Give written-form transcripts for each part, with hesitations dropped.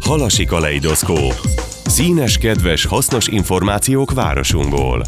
Halasi kaleidoszkóp. Színes, kedves, hasznos információk városunkból.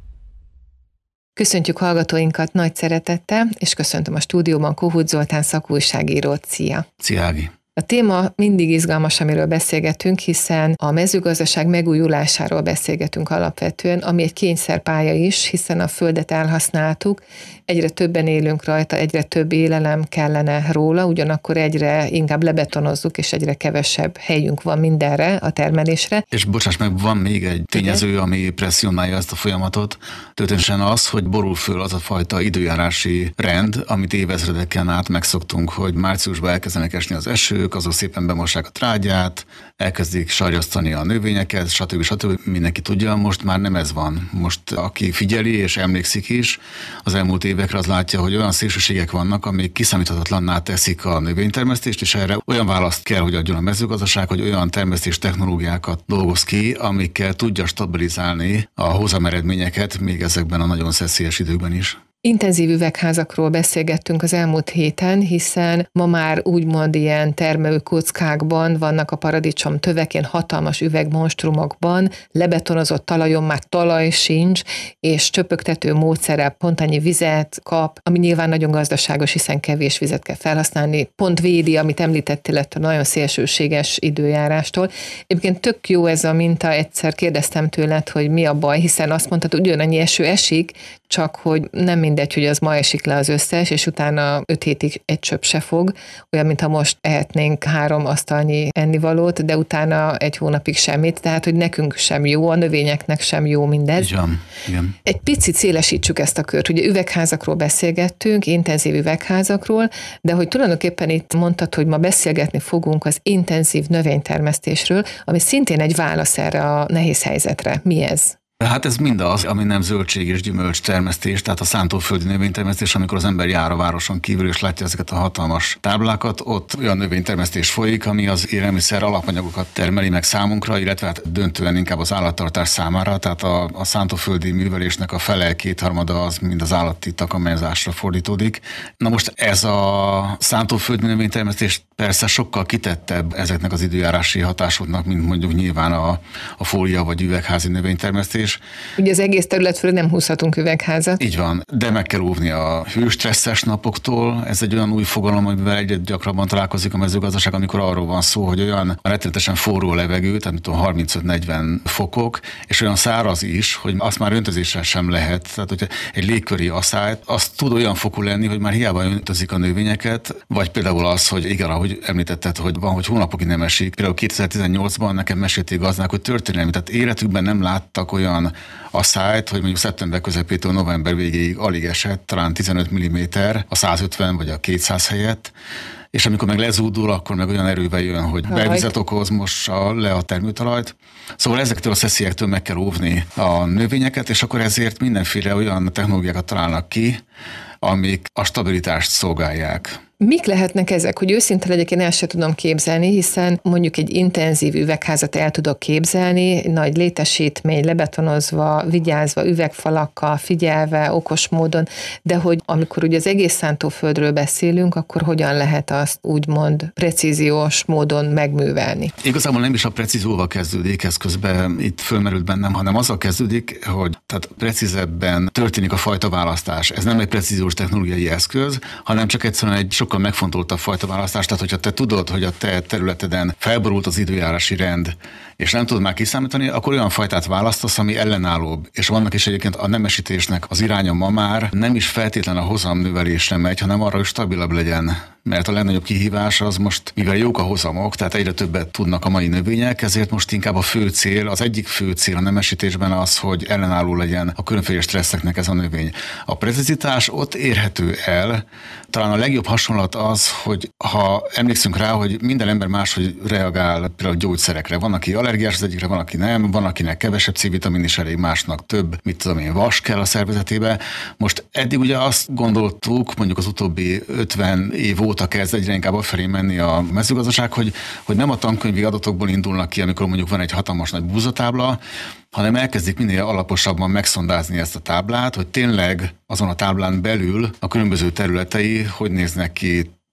Köszöntjük hallgatóinkat nagy szeretettel, és köszöntöm a stúdióban Kohut Zoltán szakújságírót. Szia! Szia, Ági! A téma mindig izgalmas, amiről beszélgetünk, hiszen a mezőgazdaság megújulásáról beszélgetünk alapvetően, ami egy kényszerpálya is, hiszen a földet elhasználtuk, egyre többen élünk rajta, egyre több élelem kellene róla, ugyanakkor egyre inkább lebetonozzuk, és egyre kevesebb helyünk van mindenre, a termelésre. És bocsáss meg, van még egy tényező, ami presszionálja ezt a folyamatot, történetesen az, hogy borul föl az a fajta időjárási rend, amit évezredeken át megszoktunk, hogy márciusban elkezdenek esni az esők, azok szépen bemossák a trágyát, elkezdik sarjasztani a növényeket, stb. Mindenki tudja, most már nem ez van. Most aki figyeli és emlékszik is, az elmúlt évekre az látja, hogy olyan szélsőségek vannak, amik kiszámíthatatlanná teszik a növénytermesztést, és erre olyan választ kell, hogy adjon a mezőgazdaság, hogy olyan termesztés technológiákat dolgoz ki, amikkel tudja stabilizálni a hozameredményeket még ezekben a nagyon szeszélyes időkben is. Intenzív üvegházakról beszélgettünk az elmúlt héten, hiszen ma már úgymond ilyen termelőkockákban vannak a paradicsom tövekén, hatalmas üvegmonstrumokban, lebetonozott talajon már talaj sincs, és csöpögtető módszerrel pont annyi vizet kap, ami nyilván nagyon gazdaságos, hiszen kevés vizet kell felhasználni, pont védi, amit említettél, ettől nagyon szélsőséges időjárástól. Egyébként tök jó ez a minta, egyszer kérdeztem tőled, hogy mi a baj, hiszen azt mondtad, hogy ugyanannyi eső esik, csak hogy nem mindegy, hogy az ma esik le az összes, és utána 5 hétig egy csöpp se fog, olyan, mintha most ehetnénk 3 asztalnyi ennivalót, de utána 1 hónapig semmit, tehát, hogy nekünk sem jó, a növényeknek sem jó mindez. Igen. Egy picit szélesítsük ezt a kört. Ugye üvegházakról beszélgettünk, intenzív üvegházakról, de hogy tulajdonképpen itt mondtad, hogy ma beszélgetni fogunk az intenzív növénytermesztésről, ami szintén egy válasz erre a nehéz helyzetre. Mi ez? Hát ez mindaz, ami nem zöldség és gyümölcs termesztés, tehát a szántóföldi növénytermesztés, amikor az ember jár a városon kívül és látja ezeket a hatalmas táblákat, ott olyan növénytermesztés folyik, ami az élelmiszer alapanyagokat termeli meg számunkra, illetve hát döntően inkább az állattartás számára, tehát a szántóföldi művelésnek a fele, 2/3 az mind az állati takarmányozásra fordítódik. Na most ez a szántóföldi növénytermesztés persze sokkal kitettebb ezeknek az időjárási hatásoknak, mint mondjuk nyilván a fólia vagy üvegházi növénytermesztés. Ugye az egész terület fölé nem húzhatunk üvegházat. Így van, de meg kell óvni a hőstresszes napoktól. Ez egy olyan új fogalom, amivel egyre gyakrabban találkozik a mezőgazdaság, amikor arról van szó, hogy olyan rettenetesen forró levegő, tehát 35-40 fokok, és olyan száraz is, hogy azt már öntözéssel sem lehet. Tehát, hogyha egy légköri asszályt, az tud olyan fokú lenni, hogy már hiába öntözik a növényeket, vagy például az, hogy igen, ahogy említetted, hogy van, hogy hónapokig nem esik. Például 2018-ban nekem mesélték gazdák, hogy történelmi, tehát életükben nem láttak olyan asszályt, hogy mondjuk szeptember közepétől november végéig alig esett, talán 15 mm a 150 vagy a 200 helyett, és amikor meg lezúdul, akkor meg olyan erővel jön, hogy belvizet okoz, mossa le a termőtalajt. Szóval ezektől a szeszélyektől meg kell óvni a növényeket, és akkor ezért mindenféle olyan technológiákat találnak ki, amik a stabilitást szolgálják. Mik lehetnek ezek? Hogy őszinte legyek, én el sem tudom képzelni, hiszen mondjuk egy intenzív üvegházat el tudok képzelni, nagy létesítmény, lebetonozva, vigyázva, üvegfalakkal, figyelve, okos módon, de hogy amikor ugye az egész szántóföldről beszélünk, akkor hogyan lehet azt úgymond precíziós módon megművelni? Igazából nem is a precízióval kezdődik, ez közben itt fölmerült bennem, hanem azzal kezdődik, hogy tehát precízebben történik a fajta választás. Ez nem egy precíziós technológiai eszköz, hanem csak egyszerűen egy sokkal megfontoltabb fajta választás. Tehát, hogyha te tudod, hogy a te területeden felborult az időjárási rend, és nem tudod már kiszámítani, akkor olyan fajtát választasz, ami ellenállóbb. És vannak is egyébként a nemesítésnek az iránya ma már nem is feltétlen a hozamnövelésre megy, hanem arra, hogy stabilabb legyen. Mert a legnagyobb kihívás az most, mivel jók a hozamok, tehát egyre többet tudnak a mai növények, ezért most inkább a fő cél, az egyik fő cél a nemesítésben az, hogy ellenálló legyen a különféle stresszeknek ez a növény. A precizitás ott érhető el. Talán a legjobb hasonlat az, hogy ha emlékszünk rá, hogy minden ember máshogy reagál például gyógyszerekre. Van, aki allergiás az egyikre, van, aki nem, van, akinek kevesebb C-vitamin is elég, másnak több, mit tudom én, vas kell a szervezetébe. Most eddig ugye azt gondoltuk, mondjuk az utóbbi 50 év óta kezd egyre inkább afelé menni a mezőgazdaság, hogy nem a tankönyvi adatokból indulnak ki, amikor mondjuk van egy hatalmas nagy búzatábla, hanem elkezdik minél alaposabban megszondázni ezt a táblát, hogy tényleg azon a táblán belül a különböző területei hogy néznek ki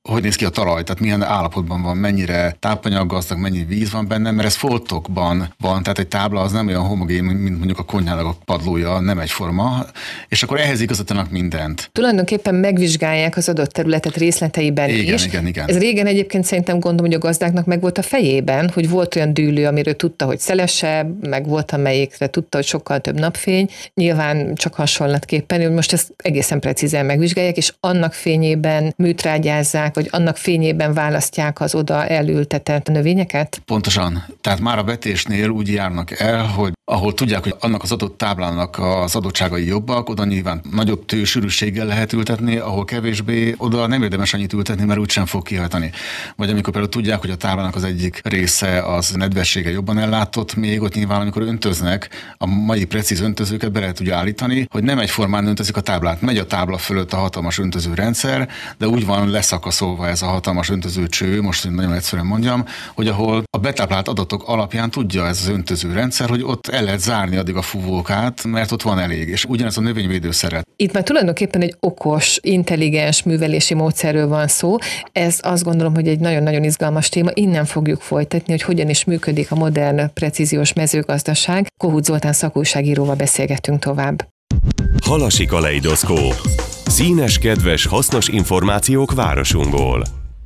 hogy néz ki a talaj, tehát milyen állapotban van, mennyire tápanyaggazdag, mennyi víz van benne, mert ez foltokban van, tehát egy tábla az nem olyan homogén, mint mondjuk a konyhának a padlója, nem egyforma, és akkor ehhez igazítanak mindent. Tulajdonképpen megvizsgálják az adott területet részleteiben is. Igen. Ez régen egyébként szerintem gondolom, hogy a gazdáknak meg volt a fejében, hogy volt olyan dűlő, amiről tudta, hogy szelesebb, meg volt amelyikre tudta, hogy sokkal több napfény. Nyilván csak hasonlatképpen, hogy most ezt egészen precízen megvizsgálják, és annak fényében műtrágyázzák, vagy annak fényében választják az oda elültetett növényeket? Pontosan. Tehát már a vetésnél úgy járnak el, hogy ahol tudják, hogy annak az adott táblának az adottságai jobbak, oda nyilván nagyobb tősűrűséggel lehet ültetni, ahol kevésbé, oda nem érdemes annyit ültetni, mert úgysem fog kihajtani. Vagy amikor például tudják, hogy a táblának az egyik része az nedvessége jobban ellátott, még ott nyilván, amikor öntöznek, a mai precíz öntözőket be lehet ugye állítani, hogy nem egyformán öntözik a táblát. Megy a tábla fölött a hatalmas öntöző rendszer, de úgy van leszakaszolva ez a hatalmas öntöző cső, most nagyon egyszerűen mondjam, hogy ahol a betáplált adatok alapján tudja ez az öntöző rendszer, hogy ott el lehet zárni addig a fúvókát, mert ott van elég, és ugyanez a növényvédőszeret. Itt már tulajdonképpen egy okos, intelligens művelési módszerről van szó. Ez azt gondolom, hogy egy nagyon-nagyon izgalmas téma. Innen fogjuk folytatni, hogy hogyan is működik a modern, precíziós mezőgazdaság. Kohut Zoltán szakújságíróval beszélgettünk tovább. Halasi kaleidoszkóp. Színes, kedves, hasznos információk városunkból.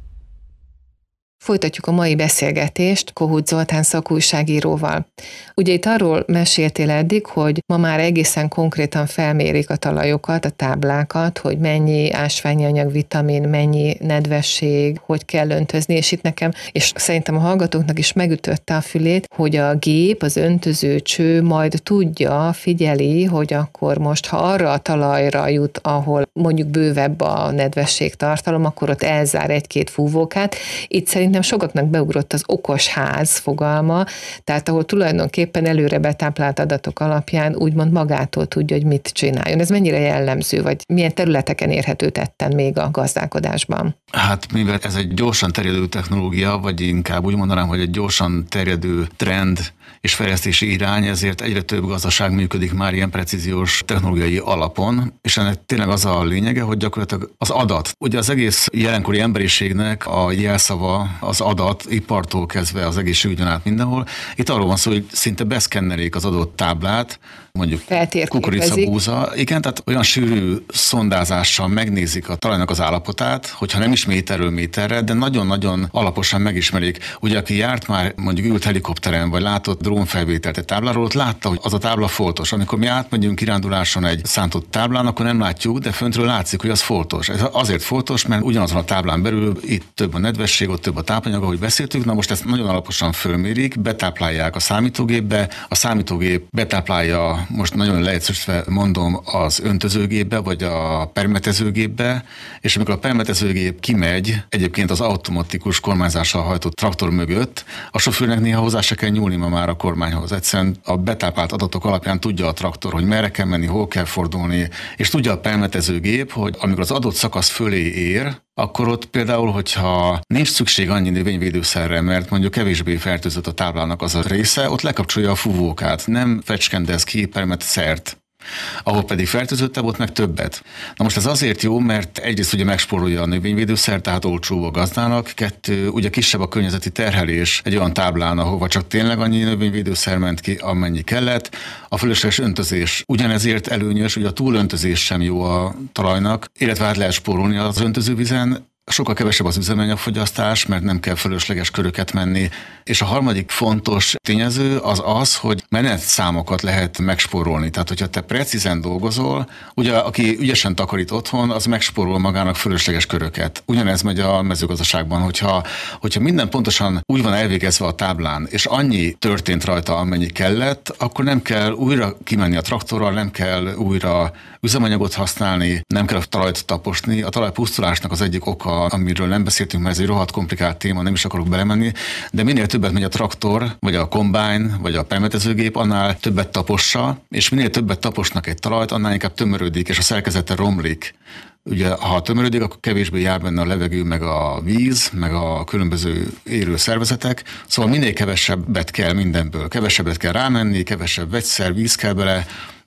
Folytatjuk a mai beszélgetést Kohut Zoltán szakújságíróval. Ugye itt arról meséltél eddig, hogy ma már egészen konkrétan felmérik a talajokat, a táblákat, hogy mennyi ásványi anyag, vitamin, mennyi nedvesség, hogy kell öntözni, és itt nekem, és szerintem a hallgatóknak is megütötte a fülét, hogy a gép, az öntöző cső majd tudja, figyeli, hogy akkor most, ha arra a talajra jut, ahol mondjuk bővebb a nedvesség tartalom, akkor ott elzár egy-két fúvókát. Itt szerintem sokaknak beugrott az okos ház fogalma, tehát ahol tulajdonképpen előre betáplált adatok alapján úgymond magától tudja, hogy mit csináljon. Ez mennyire jellemző, vagy milyen területeken érhető tetten még a gazdálkodásban? Hát mivel ez egy gyorsan terjedő technológia, vagy inkább úgy mondanám, hogy egy gyorsan terjedő trend és fejlesztési irány, ezért egyre több gazdaság működik már ilyen precíziós technológiai alapon, és ennek tényleg az a lényege, hogy gyakorlatilag az adat. Ugye az egész jelenkori emberiségnek a jelszava az adat, ipartól kezdve az egészségügyen át mindenhol. Itt arról van szó, hogy szinte beszkennelik az adott táblát, mondjuk kukoricabúza. Igen, tehát olyan sűrű szondázással megnézik a talajnak az állapotát, hogyha nem is méterről méterre, de nagyon-nagyon alaposan megismerik. Ugye aki járt már, mondjuk ült helikopteren, vagy látott drónfelvételt egy tábláról, ott látta, hogy az a tábla foltos. Amikor mi átmegyünk kiránduláson egy szántott táblán, akkor nem látjuk, de föntről látszik, hogy az foltos. Ez azért foltos, mert ugyanazon a táblán belül itt több a nedvesség, ott több a tápanyag, ahogy beszéltük. Na most ezt nagyon alaposan fölmérik, betáplálják a számítógépbe, a számítógép betáplálja, most nagyon leegyszerűsítve mondom, az öntözőgépbe, vagy a permetezőgépbe, és amikor a permetezőgép kimegy, egyébként az automatikus kormányzással hajtott traktor mögött, a sofőrnek néha hozzá se kell nyúlni ma már a kormányhoz. Egyszerűen a betáplált adatok alapján tudja a traktor, hogy merre kell menni, hol kell fordulni, és tudja a permetezőgép, hogy amikor az adott szakasz fölé ér, akkor ott például, hogyha nincs szükség annyi növényvédőszerre, mert mondjuk kevésbé fertőzött a táblának az a része, ott lekapcsolja a fúvókát, nem fecskendez ki permetszert. Ahol pedig fertőzöttebb, ott meg többet. Na most ez azért jó, mert egyrészt ugye megspórolja a növényvédőszer, tehát olcsóbb a gazdának, kettő, ugye kisebb a környezeti terhelés egy olyan táblán, ahova csak tényleg annyi növényvédőszer ment ki, amennyi kellett. A fölösleges öntözés ugyanezért előnyös, hogy a túlöntözés sem jó a talajnak, illetve át lehet spórolni az öntözővizen. Sokkal kevesebb az üzemanyagfogyasztás, mert nem kell fölösleges köröket menni. És a harmadik fontos tényező az, hogy menetszámokat lehet megspórolni. Tehát, hogyha te precízen dolgozol, ugye aki ügyesen takarít otthon, az megspórol magának fölösleges köröket. Ugyanez megy a mezőgazdaságban, hogyha minden pontosan úgy van elvégezve a táblán, és annyi történt rajta, amennyi kellett, akkor nem kell újra kimenni a traktorral, nem kell újra üzemanyagot használni, nem kell a talajt taposni. A talajpusztulásnak az egyik oka, amiről nem beszéltünk, mert ez egy rohadt komplikált téma, nem is akarok belemenni, de minél többet megy a traktor, vagy a kombájn, vagy a permetezőgép, annál többet tapossa, és minél többet taposnak egy talajt, annál inkább tömörödik, és a szerkezete romlik. Ugye, ha tömörödik, akkor kevésbé jár benne a levegő, meg a víz, meg a különböző élő szervezetek. Szóval minél kevesebbet kell mindenből. Kevesebbet kell rámenni, kevesebb vegyszer, víz kell bele,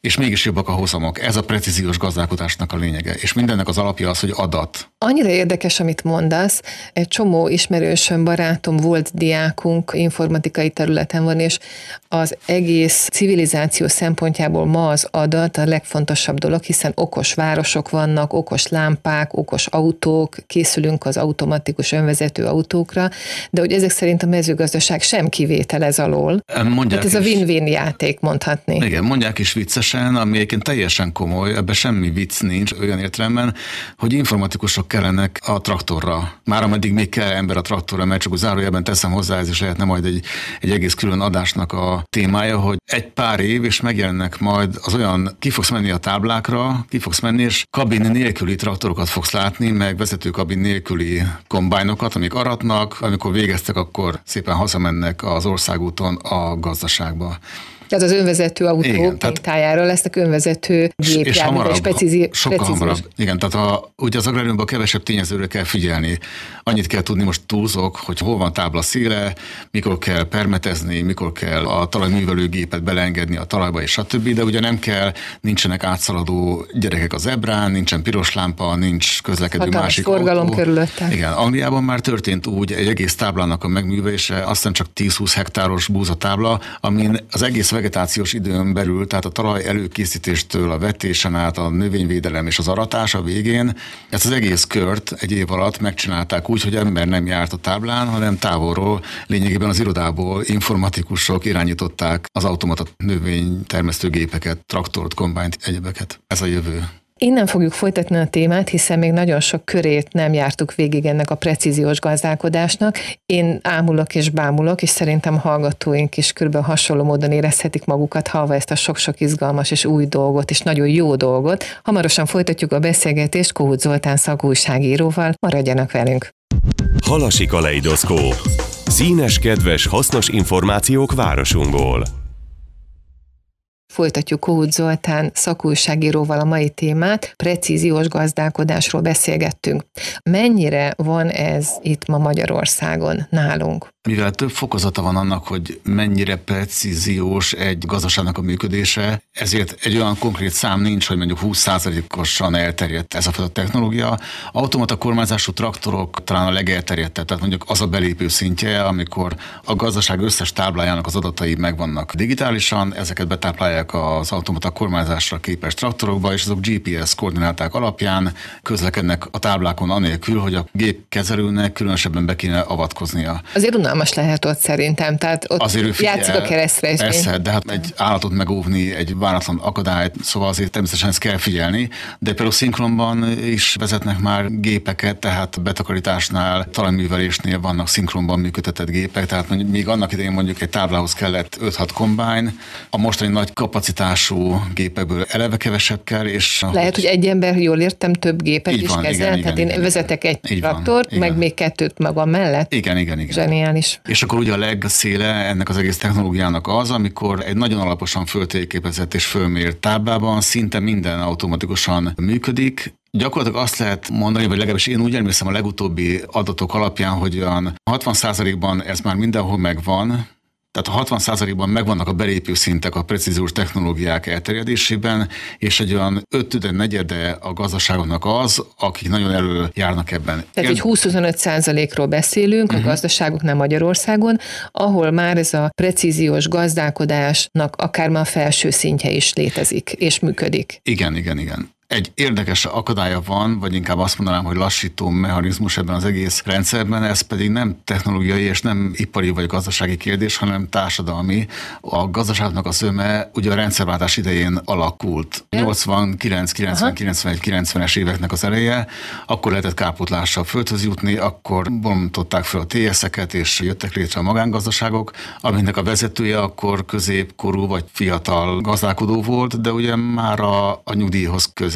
és mégis jobbak a hozamok. Ez a precíziós gazdálkodásnak a lényege, és mindennek az alapja az, hogy adat. Annyira érdekes, amit mondasz. Egy csomó ismerősöm, barátom, volt diákunk, informatikai területen van, és az egész civilizáció szempontjából ma az adat a legfontosabb dolog, hiszen okos városok vannak, okos lámpák, okos autók, készülünk az automatikus önvezető autókra, de hogy ezek szerint a mezőgazdaság sem kivétel ez alól. Hát ez a win-win játék, mondhatni. Igen, mondják is viccesen, ami egyébként teljesen komoly, ebben semmi vicc nincs olyan értelemben, hogy informatikusok kellenek a traktorra. Már ameddig még kell ember a traktorra, mert csak zárójelben teszem hozzá, ez is lehetne majd egy egész külön adásnak a témája, hogy egy pár év, és megjelennek majd az olyan, ki fogsz menni a táblákra, ki fogsz menni, és kabin nélküli traktorokat fogsz látni, meg vezetőkabin nélküli kombájnokat, amik aratnak, amikor végeztek, akkor szépen hazamennek az országúton a gazdaságba. Tehát az önvezető autók tájára lesznek önvezető gépjárművek, és precíziós. Sokkal hamarabb. Igen, tehát ugye az agráriumban kevesebb tényezőre kell figyelni. Annyit kell tudni, most túlzok, hogy hol van tábla széle, mikor kell permetezni, mikor kell a talajművelőgépet beleengedni a talajba, és stb. De ugye nem kell, nincsenek átszaladó gyerekek az ebrán, nincsen piros lámpa, nincs közlekedő hatalmas másik forgalom autó. Körülötte. Igen, Angliában már történt úgy egy egész táblának a megművelése, aztán csak 10-20 hektáros búzatábla, amin az egész vegetációs időn belül, tehát a talaj előkészítéstől a vetésen át, a növényvédelem és az aratás a végén, ezt az egész kört egy év alatt megcsinálták úgy, hogy ember nem járt a táblán, hanem távolról, lényegében az irodából informatikusok irányították az automata növénytermesztőgépeket, traktort, kombányt, egyebeket. Ez a jövő. Innen fogjuk folytatni a témát, hiszen még nagyon sok körét nem jártuk végig ennek a precíziós gazdálkodásnak. Én ámulok és bámulok, és szerintem hallgatóink is körülbelül hasonló módon érezhetik magukat, hallva ezt a sok-sok izgalmas és új dolgot, és nagyon jó dolgot. Hamarosan folytatjuk a beszélgetést Kohut Zoltán szakújságíróval. Maradjanak velünk! Halasi kaleidoszkóp. Színes, kedves, hasznos információk városunkból. Folytatjuk Kohut Zoltán szakújságíróval a mai témát, precíziós gazdálkodásról beszélgettünk. Mennyire van ez itt ma Magyarországon, nálunk? Mivel több fokozata van annak, hogy mennyire precíziós egy gazdaságnak a működése, ezért egy olyan konkrét szám nincs, hogy mondjuk 20%-osan elterjedt ez a fajta technológia. Automata kormányzású traktorok talán a legelterjedtebb, tehát mondjuk az a belépő szintje, amikor a gazdaság összes táblájának az adatai megvannak digitálisan, ezeket betáplálják az automata kormányzásra képes traktorokba, és azok GPS koordináták alapján közlekednek a táblákon anélkül, hogy a gépkezelőnek különösebben be kéne avatkoznia. Azért unalmas lehet ott szerintem, tehát ott játszik a keresztre. Persze, de hát egy állatot megóvni, egy váratlan akadályt, szóval azért természetesen ezt kell figyelni, de például szinkronban is vezetnek már gépeket, tehát betakarításnál, talajművelésnél vannak szinkronban működtetett gépek, tehát még annak idején mondjuk egy táblához kellett 5-6 kombány, a mostani nagy kapacitású gépekből eleve kevesebb kell, és... Lehet, hogy egy ember, jól értem, több gépet is kezel, tehát én vezetek egy traktort, meg még kettőt magam mellett. Igen. Zseniális. És akkor ugye a legszéle ennek az egész technológiának az, amikor egy nagyon alaposan föltérképezett és fölmért táblában szinte minden automatikusan működik. Gyakorlatilag azt lehet mondani, vagy legalábbis én úgy emlékszem a legutóbbi adatok alapján, hogy olyan 60%-ban ez már mindenhol megvan, tehát a 60%-ban megvannak a belépő szintek a precíziós technológiák elterjedésében, és egy olyan 5-4 a gazdaságoknak az, akik nagyon elő járnak ebben. Tehát egy 20-25%-ról beszélünk a gazdaságoknál Magyarországon, ahol már ez a precíziós gazdálkodásnak akár már a felső szintje is létezik, és működik. Igen. Egy érdekes akadálya van, vagy inkább azt mondanám, hogy lassító mechanizmus ebben az egész rendszerben, ez pedig nem technológiai és nem ipari vagy gazdasági kérdés, hanem társadalmi. A gazdaságnak a zöme ugye a rendszerváltás idején alakult. 89, 90, 91, 90-es éveknek az eleje, akkor lehetett kárpótlással földhöz jutni, akkor bontották fel a TS-eket, és jöttek létre a magángazdaságok, aminek a vezetője akkor középkorú vagy fiatal gazdálkodó volt, de ugye már a nyugdíjhoz közel,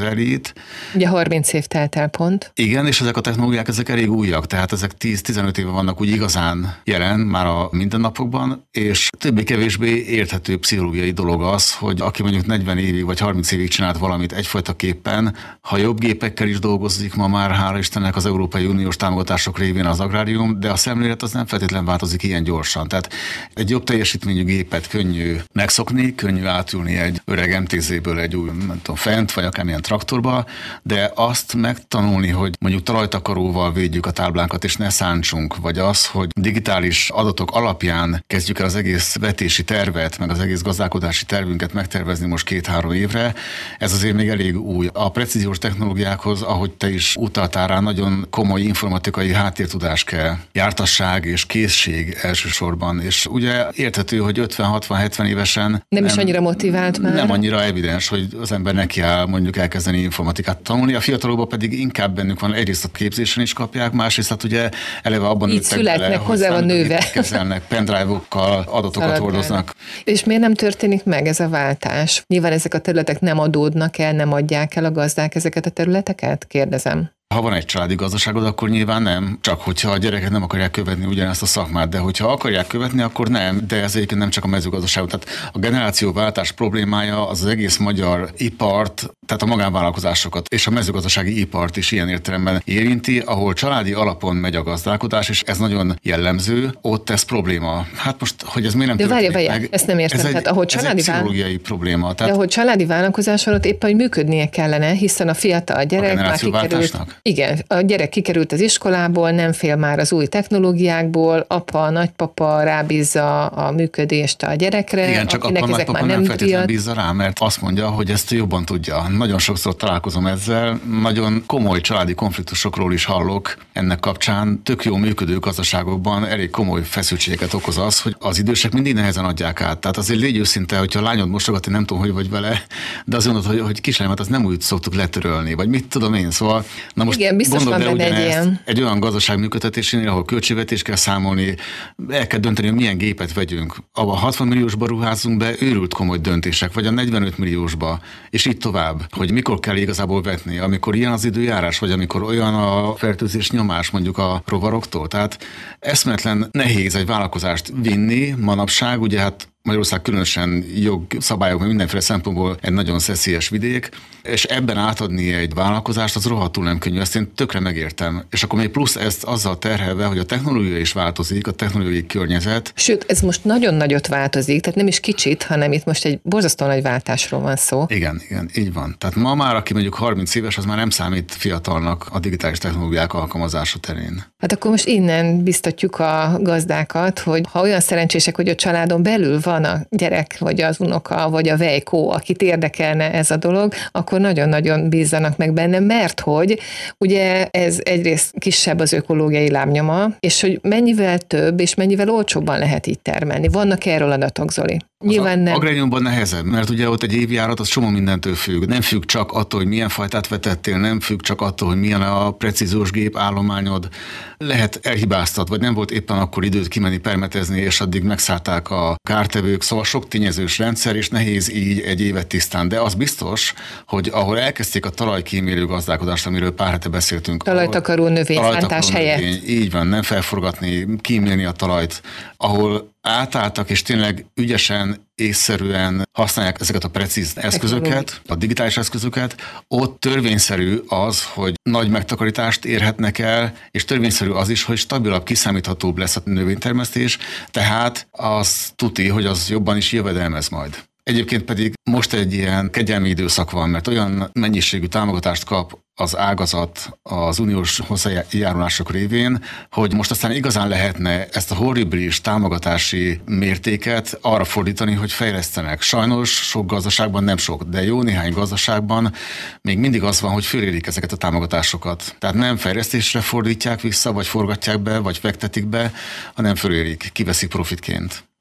növeli. Ugye 30 év telt el pont. Igen, és ezek a technológiák, ezek elég újak, tehát ezek 10-15 éve vannak úgy igazán jelen már a mindennapokban, és többé-kevésbé érthető pszichológiai dolog az, hogy aki mondjuk 40 évig vagy 30 évig csinált valamit egyfajta képpen, ha jobb gépekkel is dolgozik ma már, hála Istennek az Európai Uniós támogatások révén az agrárium, de a szemlélet az nem feltétlenül változik ilyen gyorsan. Tehát egy jobb teljesítményű gépet könnyű megszokni, könnyű átülni egy öreg MTZ-ből egy új, nem tudom, fent, vagy akármilyen traktorba, de azt megtanulni, hogy mondjuk talajtakaróval védjük a táblánkat, és ne szántsunk, vagy az, hogy digitális adatok alapján kezdjük el az egész vetési tervet, meg az egész gazdálkodási tervünket megtervezni most 2-3 évre, ez azért még elég új. A precíziós technológiákhoz, ahogy te is utaltál rá, nagyon komoly informatikai háttértudás kell, jártasság és készség elsősorban, és ugye érthető, hogy 50-60-70 évesen nem is annyira motivált már. Nem annyira evidens, hogy az ember neki áll mondjuk elkezdeni informatikát tanulni, a fiatalokban pedig inkább bennük van, egyrészt a képzésen is kapják, másrészt hát ugye eleve abban nőttek bele, hozzá van nőve. Kezelnek, pendrive-okkal adatokat hordoznak. És miért nem történik meg ez a váltás? Nyilván ezek a területek nem adódnak el, nem adják el a gazdák ezeket a területeket? Kérdezem. Ha van egy családi gazdaságod, akkor nyilván nem, csak hogyha a gyerekek nem akarják követni ugyanezt a szakmát, de hogyha akarják követni, akkor nem, de ez egyébként nem csak a mezőgazdaságot. Tehát a generációváltás problémája az egész magyar ipart, tehát a magánvállalkozásokat és a mezőgazdasági ipart is ilyen értelemben érinti, ahol családi alapon megy a gazdálkodás, és ez nagyon jellemző, ott ez probléma. Hát most, hogy ez miért nem történik meg? Ezt nem értem. Tehát, ez egy pszichológiai probléma. Tehát, de ahol családi vállalkozás van, ott éppen, hogy működnie kellene, hiszen a fiatal gyerek már kikerült. Igen, a gyerek kikerült az iskolából, nem fél már az új technológiákból, apa, nagypapa rábízza a működést a gyerekre, igen, csak akinek apa, ezek már nem feltétlenül bízza rá, mert azt mondja, hogy ezt jobban tudja. Nagyon sokszor találkozom ezzel, nagyon komoly családi konfliktusokról is hallok ennek kapcsán. Tök jó működő gazdaságokban elég komoly feszültségeket okoz az, hogy az idősek mindig nehezen adják át. Tehát azért légy őszinte, hogyha a lányod mosogat, én nem tudom, hogy vagy vele, de azt mondod, hogy kislányomat azt nem úgy szoktuk letörölni, vagy mit tudom én, szóval na most igen, biztos van benne egy ilyen. Egy olyan gazdaság működtetésénél, ahol költségvetést kell számolni, el kell dönteni, hogy milyen gépet vegyünk. A 60 milliósba ruházunk be, őrült komoly döntések, vagy a 45 milliósba, és így tovább, hogy mikor kell igazából vetni, amikor ilyen az időjárás, vagy amikor olyan a fertőzés nyomás mondjuk a rovaroktól. Tehát eszméletlen nehéz egy vállalkozást vinni manapság, ugye hát Magyarország különösen jogszabályok, mert mindenféle szempontból egy nagyon szeszélyes vidék, és ebben átadni egy vállalkozást, az rohadtul nem könnyű, ezt én tökre megértem. És akkor még plusz ezt azzal terhelve, hogy a technológia is változik, a technológiai környezet. Sőt, ez most nagyon nagyot változik, tehát nem is kicsit, hanem itt most egy borzasztó nagy váltásról van szó. Igen, így van. Tehát ma már, aki mondjuk 30 éves, az már nem számít fiatalnak a digitális technológiák alkalmazása terén. Hát akkor most innen biztatjuk a gazdákat, hogy ha olyan szerencsések, hogy a családon belül van a gyerek, vagy az unoka, vagy a vejkó, akit érdekelne ez a dolog, akkor nagyon-nagyon bízzanak meg benne, mert hogy ugye ez egyrészt kisebb az ökológiai lábnyoma, és hogy mennyivel több és mennyivel olcsóbban lehet így termelni. Vannak erről adatok, Zoli? Nyilván nem. Agráriumban nehezebb, mert ugye ott egy évjárat az csomó mindentől függ. Nem függ csak attól, hogy milyen fajtát vetettél, nem függ csak attól, hogy milyen a precíziós gép állományod. Lehet elhibáztat, vagy nem volt éppen akkor időt kimenni permetezni, és addig megszállták a kártevők, szóval sok tényezős rendszer, és nehéz így egy évet tisztán. De az biztos, hogy ahol elkezdték a talajkímélő gazdálkodást, amiről pár hete beszéltünk. Talajtakaró növényszántás helyett. Így van, nem felforgatni, kímélni a talajt, ahol átálltak, és tényleg ügyesen, észszerűen használják ezeket a precíz eszközöket, a digitális eszközöket, ott törvényszerű az, hogy nagy megtakarítást érhetnek el, és törvényszerű az is, hogy stabilabb, kiszámíthatóbb lesz a növénytermesztés, tehát az tuti, hogy az jobban is jövedelmez majd. Egyébként pedig most egy ilyen kegyelmi időszak van, mert olyan mennyiségű támogatást kap az ágazat az uniós hozzájárulások révén, hogy most aztán igazán lehetne ezt a horribilis támogatási mértéket arra fordítani, hogy fejlesztenek. Sajnos sok gazdaságban nem sok, de jó néhány gazdaságban még mindig az van, hogy fölérik ezeket a támogatásokat. Tehát nem fejlesztésre fordítják vissza, vagy forgatják be, vagy fektetik be, hanem fölérik, kiveszik profitként.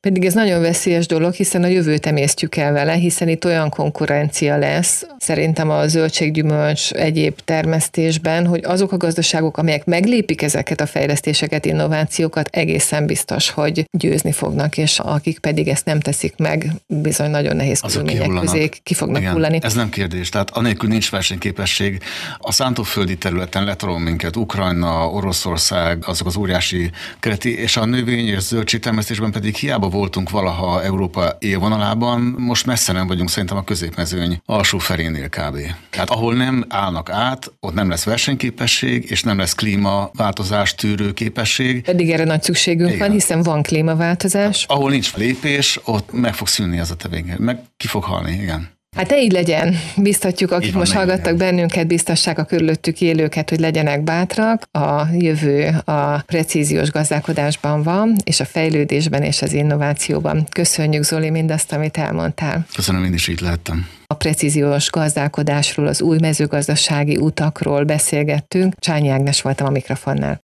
Pedig ez nagyon veszélyes dolog, hiszen a jövőt emésztjük el vele, hiszen itt olyan konkurencia lesz, szerintem a zöldséggyümölcs egyéb termesztésben, hogy azok a gazdaságok, amelyek meglépik ezeket a fejlesztéseket, innovációkat, egészen biztos, hogy győzni fognak, és akik pedig ezt nem teszik meg, bizony nagyon nehéz körülmények közé ki fognak hullani. Ez nem kérdés, tehát anélkül nincs versenyképesség. A szántóföldi területen letarol minket Ukrajna, Oroszország, azok az óriási kereti, és a növény és zöldségtermesztésben pedig hiába voltunk valaha Európa élvonalában, most messze nem vagyunk szerintem a középmezőny alsó felénél kb. Tehát ahol nem állnak át, ott nem lesz versenyképesség, és nem lesz klímaváltozás tűrő képesség. Pedig erre nagy szükségünk van, hiszen van klímaváltozás. Hát, ahol nincs lépés, ott meg fog szűnni ez a tevékenység. Meg ki fog halni, igen. Hát így legyen. Biztatjuk, akik most hallgattak bennünket, biztassák a körülöttük élőket, hogy legyenek bátrak. A jövő a precíziós gazdálkodásban van, és a fejlődésben és az innovációban. Köszönjük, Zoli, mindazt, amit elmondtál. Köszönöm, én is itt lehettem. A precíziós gazdálkodásról, az új mezőgazdasági utakról beszélgettünk. Csányi Ágnes voltam a mikrofonnál.